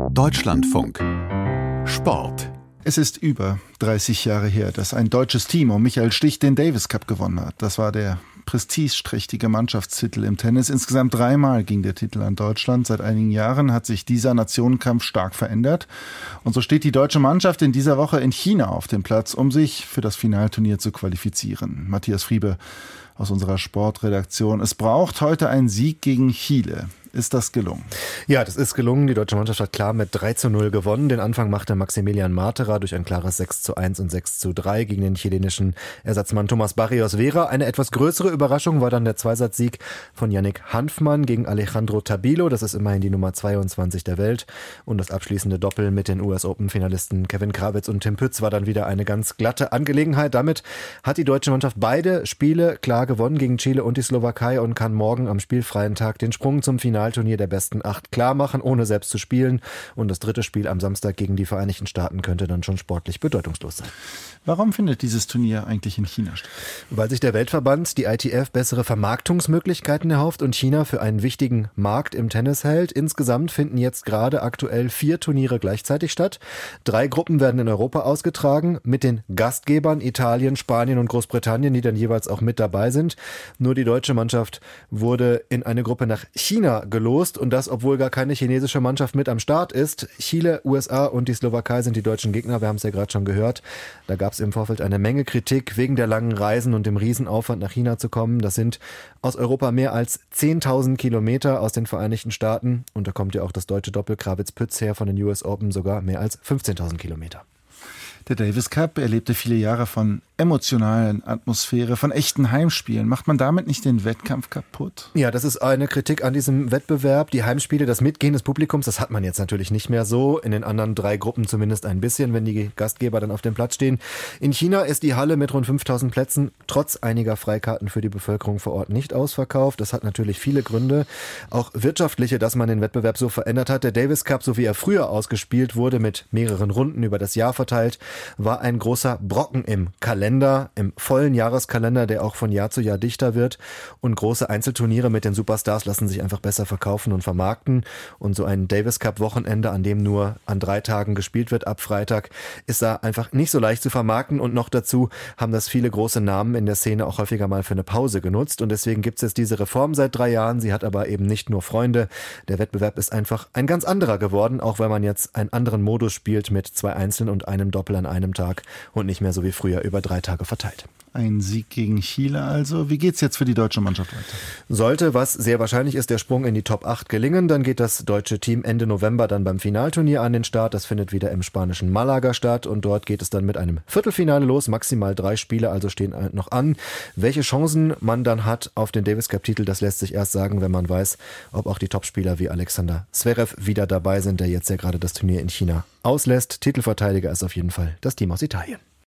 Deutschlandfunk Sport. Es ist über 30 Jahre her, dass ein deutsches Team um Michael Stich den Davis Cup gewonnen hat. Das war der prestigeträchtige Mannschaftstitel im Tennis. Insgesamt 3-mal ging der Titel an Deutschland. Seit einigen Jahren hat sich dieser Nationenkampf stark verändert. Und so steht die deutsche Mannschaft in dieser Woche in China auf dem Platz, um sich für das Finalturnier zu qualifizieren. Matthias Friebe aus unserer Sportredaktion. Es braucht heute einen Sieg gegen Chile. Ist das gelungen? Ja, das ist gelungen. Die deutsche Mannschaft hat klar mit 3:0 gewonnen. Den Anfang machte Maximilian Marterer durch ein klares 6:1 und 6:3 gegen den chilenischen Ersatzmann Tomás Barrios Vera. Eine etwas größere Überraschung war dann der Zweisatzsieg von Yannick Hanfmann gegen Alejandro Tabilo. Das ist immerhin die Nummer 22 der Welt. Und das abschließende Doppel mit den US-Open-Finalisten Kevin Krawitz und Tim Pütz war dann wieder eine ganz glatte Angelegenheit. Damit hat die deutsche Mannschaft beide Spiele klar gewonnen gegen Chile und die Slowakei und kann morgen am spielfreien Tag den Sprung zum Finalturnier der besten 8 klar machen, ohne selbst zu spielen. Und das dritte Spiel am Samstag gegen die Vereinigten Staaten könnte dann schon sportlich bedeutungslos sein. Warum findet dieses Turnier eigentlich in China statt? Weil sich der Weltverband, die ITF, bessere Vermarktungsmöglichkeiten erhofft und China für einen wichtigen Markt im Tennis hält. Insgesamt finden jetzt gerade aktuell 4 Turniere gleichzeitig statt. 3 Gruppen werden in Europa ausgetragen, mit den Gastgebern Italien, Spanien und Großbritannien, die dann jeweils auch mit dabei sind. Nur die deutsche Mannschaft wurde in eine Gruppe nach China gelost und das, obwohl gar keine chinesische Mannschaft mit am Start ist. Chile, USA und die Slowakei sind die deutschen Gegner, wir haben es ja gerade schon gehört. Da gab es im Vorfeld eine Menge Kritik wegen der langen Reisen und dem Riesenaufwand nach China zu kommen. Das sind aus Europa mehr als 10.000 Kilometer aus den Vereinigten Staaten und da kommt ja auch das deutsche Doppel Krawitz-Pütz her von den US Open, sogar mehr als 15.000 Kilometer. Der Davis Cup erlebte viele Jahre von emotionalen Atmosphäre, von echten Heimspielen. Macht man damit nicht den Wettkampf kaputt? Ja, das ist eine Kritik an diesem Wettbewerb. Die Heimspiele, das Mitgehen des Publikums, das hat man jetzt natürlich nicht mehr so. In den anderen 3 Gruppen zumindest ein bisschen, wenn die Gastgeber dann auf dem Platz stehen. In China ist die Halle mit rund 5.000 Plätzen trotz einiger Freikarten für die Bevölkerung vor Ort nicht ausverkauft. Das hat natürlich viele Gründe, auch wirtschaftliche, dass man den Wettbewerb so verändert hat. Der Davis Cup, so wie er früher ausgespielt wurde, mit mehreren Runden über das Jahr verteilt, war ein großer Brocken im Kalender, im vollen Jahreskalender, der auch von Jahr zu Jahr dichter wird. Und große Einzelturniere mit den Superstars lassen sich einfach besser verkaufen und vermarkten. Und so ein Davis Cup Wochenende, an dem nur an 3 Tagen gespielt wird, ab Freitag, ist da einfach nicht so leicht zu vermarkten. Und noch dazu haben das viele große Namen in der Szene auch häufiger mal für eine Pause genutzt. Und deswegen gibt es jetzt diese Reform seit 3 Jahren. Sie hat aber eben nicht nur Freunde. Der Wettbewerb ist einfach ein ganz anderer geworden, auch weil man jetzt einen anderen Modus spielt mit 2 Einzeln und einem Doppel an einem Tag und nicht mehr so wie früher über 3 Tage verteilt. Ein Sieg gegen Chile also. Wie geht's jetzt für die deutsche Mannschaft weiter? Sollte, was sehr wahrscheinlich ist, der Sprung in die Top 8 gelingen, dann geht das deutsche Team Ende November dann beim Finalturnier an den Start. Das findet wieder im spanischen Malaga statt und dort geht es dann mit einem Viertelfinale los. Maximal 3 Spiele also stehen noch an. Welche Chancen man dann hat auf den Davis Cup Titel, das lässt sich erst sagen, wenn man weiß, ob auch die Topspieler wie Alexander Zverev wieder dabei sind, der jetzt ja gerade das Turnier in China auslässt. Titelverteidiger ist auf jeden Fall das Team aus Italien.